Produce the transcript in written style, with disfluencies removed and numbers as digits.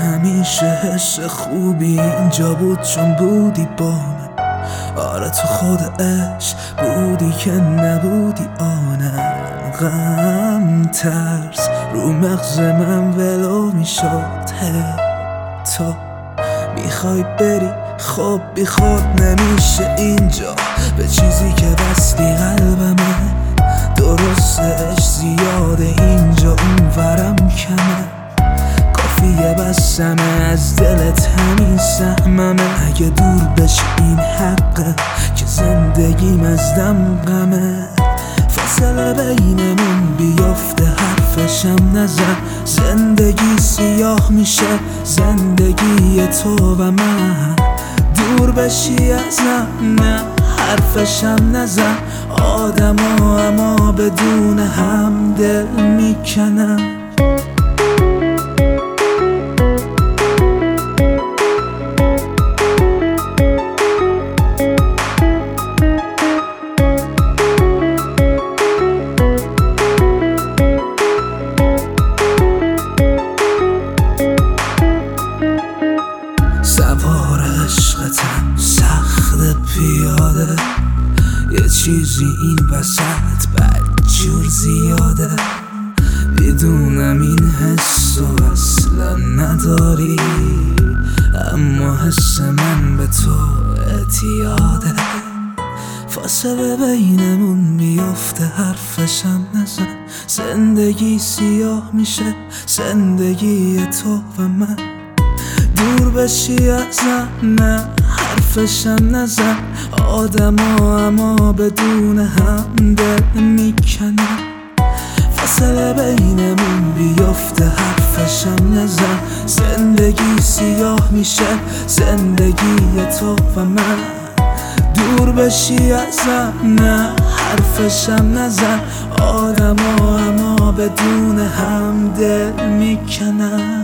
همیشه حس خوبی اینجا بود چون بودی با من. آره تو خود عشق بودی که نبودی آنم. غم ترس رو مغز من ولو میشد. تو میخوای بری خب بی خود نمیشه اینجا به چیزی که بستی قلبمه. درستش زیاده اینجا اون ورم کمه. کافیه بسمه از دلت همین سهممه. اگه دور بشه این حقه که زندگیم از دم غمه. فاصله بینمون بیافته حرفشم نزن. زندگی سیاه میشه زندگی تو و من. دور بشی ازم نه حرفشم نزن. آدما اما بدون هم دل میکنم. سوار عشقتم سخت پیاده. یه چیزی این وسط بدجور زیاده. میدونم این حسو اصلا نداری اما حس من به تو اعتیاده. فاصله بینمون بیافته حرفشم نزن. زندگی سیاه میشه زندگی تو و من. دور بشی ازم نه حرفشم نزن. آدما اما بدون هم دل میکنم. فاصله بینمون بیافته حرفشم نزن. زندگی سیاه میشه زندگی تو و من. دور بشی ازم نه حرفشم نزن. آدما اما بدون هم دل میکنم.